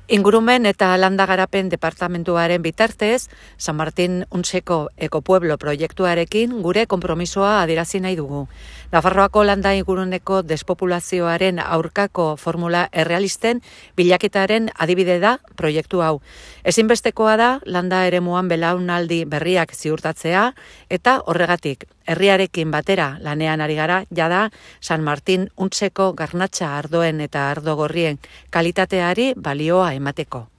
Ingurumen eta landa garapen departamentuaren bitartez, San Martin Untzeko ekopueblo proiektuarekin gure konpromisoa adierazi nahi dugu. Nafarroako landa inguruneko despopulazioaren aurkako formula errealisten bilaketaren adibide da proiektu hau. Ezinbestekoa da landa eremuan belaunaldi berriak ziurtatzea eta horregatik herriarekin batera lanean ari gara jada San Martin Untzeko garnatxa ardoen eta ardo gorrien kalitateari balioa emateko.